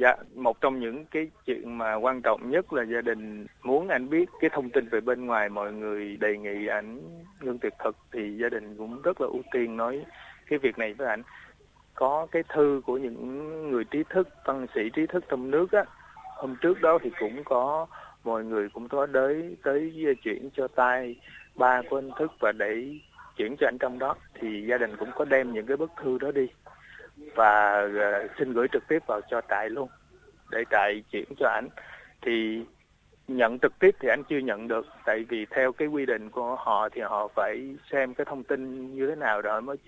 Dạ, một trong những cái chuyện mà quan trọng nhất là gia đình muốn anh biết cái thông tin về bên ngoài, mọi người đề nghị ảnh ngưng tuyệt thực thì gia đình cũng rất là ưu tiên nói cái việc này với ảnh. Có cái thư của những người trí thức, văn sĩ trí thức trong nước á, hôm trước đó thì cũng có mọi người cũng có tới chuyển cho tay ba của anh Thức và để chuyển cho anh trong đó, thì gia đình cũng có đem những cái bức thư đó đi và xin gửi trực tiếp vào cho trại luôn để trại chuyển cho ảnh. Thì nhận trực tiếp thì anh chưa nhận được, tại vì theo cái quy định của họ thì họ phải xem cái thông tin như thế nào rồi mới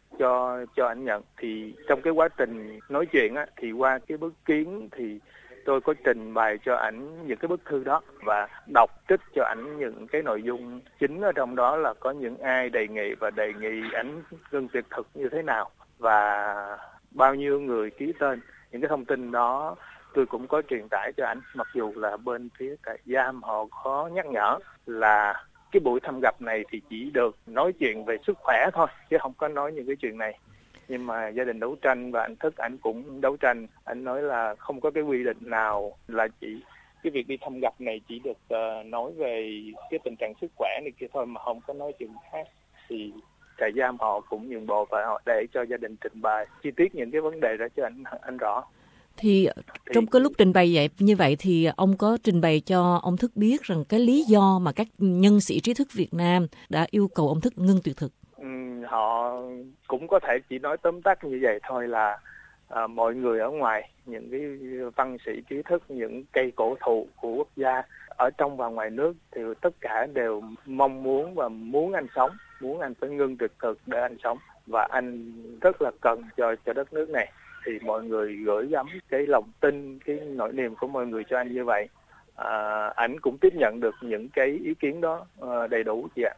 cho anh nhận. Thì trong cái quá trình nói chuyện á, thì qua cái bức kiến thì tôi có trình bày cho ảnh những cái bức thư đó và đọc trích cho ảnh những cái nội dung chính ở trong đó, là có những ai đề nghị và đề nghị ảnh ngưng tuyệt thực như thế nào và bao nhiêu người ký tên. Những cái thông tin đó tôi cũng có truyền tải cho ảnh, mặc dù là bên phía trại giam họ có nhắc nhở là cái buổi thăm gặp này thì chỉ được nói chuyện về sức khỏe thôi chứ không có nói những cái chuyện này. Nhưng mà gia đình đấu tranh và anh Thức ảnh cũng đấu tranh, anh nói là không có cái quy định nào là chỉ cái việc đi thăm gặp này chỉ được nói về cái tình trạng sức khỏe này kia thôi mà không có nói chuyện khác. Thì trại giam họ cũng nhượng bộ và họ để cho gia đình trình bày chi tiết những cái vấn đề đó cho anh rõ. Thì trong cái lúc trình bày như vậy thì ông có trình bày cho ông Thức biết rằng cái lý do mà các nhân sĩ trí thức Việt Nam đã yêu cầu ông Thức ngưng tuyệt thực? Họ cũng có thể chỉ nói tóm tắt như vậy thôi, là mọi người ở ngoài, những cái văn sĩ trí thức, những cây cổ thụ của quốc gia ở trong và ngoài nước thì tất cả đều mong muốn và muốn anh sống, muốn anh phải ngưng tuyệt thực để anh sống, và anh rất là cần cho đất nước này. Thì mọi người gửi gắm cái lòng tin, cái nỗi niềm của mọi người cho anh như vậy. Ảnh cũng tiếp nhận được những cái ý kiến đó đầy đủ chị ạ.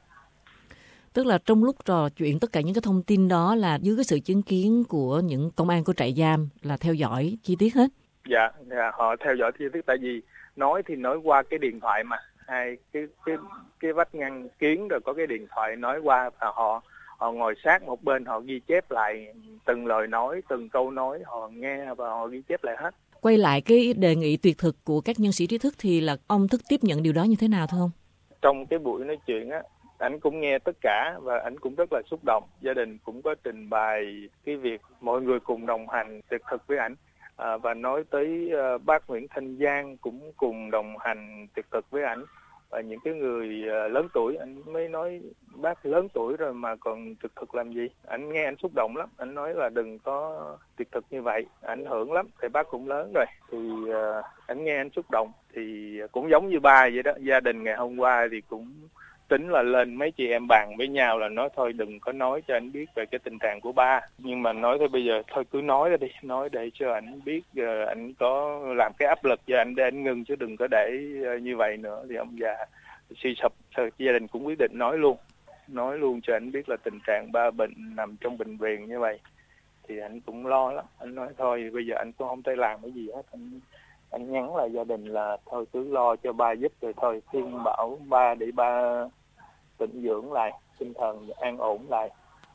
Tức là trong lúc trò chuyện tất cả những cái thông tin đó là dưới cái sự chứng kiến của những công an của trại giam là theo dõi chi tiết hết. Dạ, họ theo dõi chi tiết, tại vì nói thì nói qua cái điện thoại mà, hai cái vách ngăn kiến rồi có cái điện thoại nói qua, và họ ngồi sát một bên, họ ghi chép lại từng lời nói, từng câu nói, họ nghe và họ ghi chép lại hết. Quay lại cái đề nghị tuyệt thực của các nhân sĩ trí thức thì là ông Thức tiếp nhận điều đó như thế nào thưa ông? Trong cái buổi nói chuyện á, ảnh cũng nghe tất cả và ảnh cũng rất là xúc động. Gia đình cũng có trình bày cái việc mọi người cùng đồng hành tuyệt thực với ảnh, và nói tới bác Nguyễn Thanh Giang cũng cùng đồng hành tuyệt thực với ảnh, và những cái người lớn tuổi. Anh mới nói bác lớn tuổi rồi mà còn tuyệt thực làm gì. Anh nghe anh xúc động lắm, anh nói là đừng có tuyệt thực như vậy, ảnh hưởng lắm, thì bác cũng lớn rồi. Thì anh nghe anh xúc động thì cũng giống như ba vậy đó. Gia đình ngày hôm qua thì cũng tính là lên mấy chị em bàn với nhau là nói thôi đừng có nói cho anh biết về cái tình trạng của ba, nhưng mà nói thôi bây giờ thôi cứ nói ra đi, nói để cho anh biết, anh có làm cái áp lực cho anh để anh ngưng, chứ đừng có để như vậy nữa thì ông già suy sụp. Thôi gia đình cũng quyết định nói luôn cho anh biết là tình trạng ba bệnh, nằm trong bệnh viện như vậy. Thì anh cũng lo lắm, anh nói thôi bây giờ anh cũng không thể làm cái gì hết. Anh nhắn lại gia đình là thôi cứ lo cho ba giúp, rồi thôi khuyên bảo ba để ba tĩnh dưỡng lại, tinh thần an ổn lại,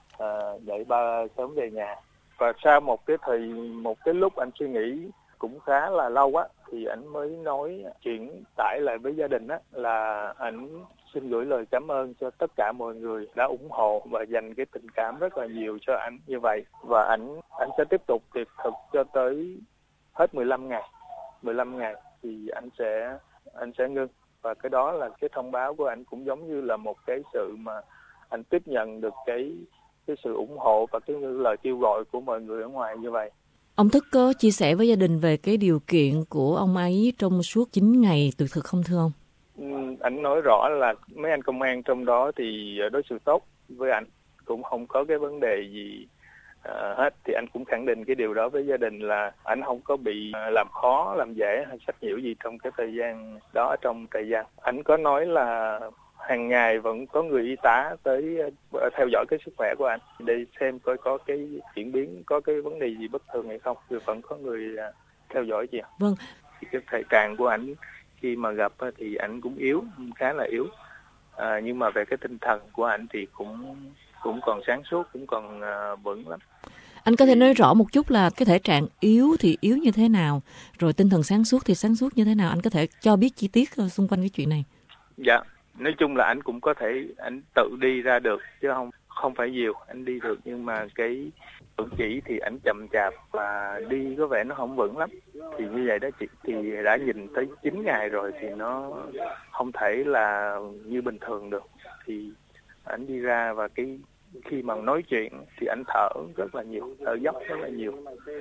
để ba sớm về nhà. Và sau một cái lúc anh suy nghĩ cũng khá là lâu á, thì anh mới nói chuyển tải lại với gia đình á, là anh xin gửi lời cảm ơn cho tất cả mọi người đã ủng hộ và dành cái tình cảm rất là nhiều cho anh như vậy, và anh sẽ tiếp tục tuyệt thực cho tới hết 15 ngày thì anh sẽ ngưng. Và cái đó là cái thông báo của anh cũng giống như là một cái sự mà anh tiếp nhận được cái sự ủng hộ và cái lời kêu gọi của mọi người ở ngoài như vậy. Ông Thức có chia sẻ với gia đình về cái điều kiện của ông ấy trong suốt 9 ngày tuyệt thực không thưa ông? Anh nói rõ là mấy anh công an trong đó thì đối xử tốt với anh, cũng không có cái vấn đề gì hết. Thì anh cũng khẳng định cái điều đó với gia đình là anh không có bị làm khó, làm dễ hay sách nhiễu gì trong cái thời gian đó ở trong trại giam. Anh có nói là hàng ngày vẫn có người y tá tới theo dõi cái sức khỏe của anh để xem coi có cái chuyển biến, có cái vấn đề gì bất thường hay không. Thì vẫn có người theo dõi chị ạ. Vâng. Thì cái thể trạng của anh khi mà gặp thì anh cũng yếu, khá là yếu. Nhưng mà về cái tinh thần của anh thì cũng còn sáng suốt, cũng còn vững lắm. Anh có thể nói rõ một chút là cái thể trạng yếu thì yếu như thế nào, rồi tinh thần sáng suốt thì sáng suốt như thế nào? Anh có thể cho biết chi tiết xung quanh cái chuyện này. Dạ, nói chung là anh cũng có thể anh tự đi ra được chứ không phải nhiều, anh đi được nhưng mà cái cử chỉ thì anh chậm chạp và đi có vẻ nó không vững lắm. Thì như vậy đó chị, thì đã nhìn tới 9 ngày rồi thì nó không thể là như bình thường được. Thì anh đi ra và khi mà nói chuyện thì anh thở rất là nhiều, thở dốc rất là nhiều.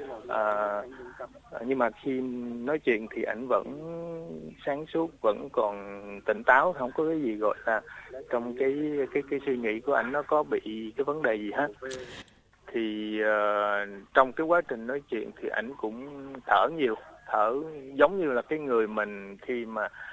Nhưng mà khi nói chuyện thì anh vẫn sáng suốt, vẫn còn tỉnh táo, không có cái gì gọi là trong cái suy nghĩ của anh nó có bị cái vấn đề gì hết. Thì trong cái quá trình nói chuyện thì anh cũng thở nhiều, thở giống như là cái người mình khi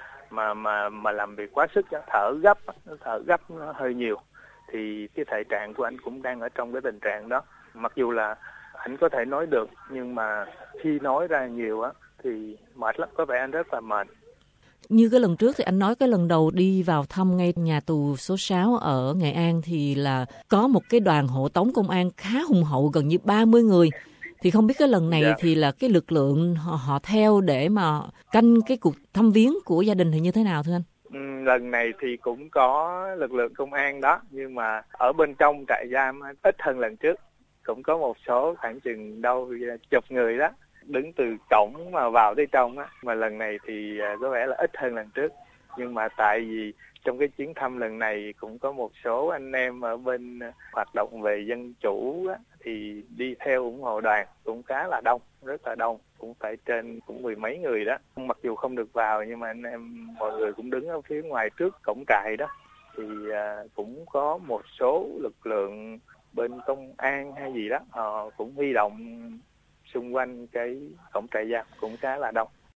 mà làm việc quá sức đó, thở gấp nó hơi nhiều. Thì cái thể trạng của anh cũng đang ở trong cái tình trạng đó. Mặc dù là anh có thể nói được nhưng mà khi nói ra nhiều á thì mệt lắm, có vẻ anh rất là mệt. Như cái lần trước thì anh nói cái lần đầu đi vào thăm ngay nhà tù số 6 ở Nghệ An thì là có một cái đoàn hộ tống công an khá hùng hậu, gần như 30 người. Thì không biết cái lần này thì là cái lực lượng họ theo để mà canh cái cuộc thăm viếng của gia đình thì như thế nào thưa anh? Lần này thì cũng có lực lượng công an đó, nhưng mà ở bên trong trại giam ít hơn lần trước. Cũng có một số khoảng chừng đâu chục người đó, đứng từ cổng mà vào tới trong á. Mà lần này thì có vẻ là ít hơn lần trước. Nhưng mà tại vì trong cái chuyến thăm lần này cũng có một số anh em ở bên hoạt động về dân chủ á, thì đi theo ủng hộ đoàn cũng khá là đông, rất là đông, cũng phải trên cũng 10 mấy người đó. Mặc dù không được vào nhưng mà anh em mọi người cũng đứng ở phía ngoài trước cổng trại đó. Thì cũng có một số lực lượng bên công an hay gì đó, họ cũng huy động xung quanh cái cổng trại giam cũng khá là đông.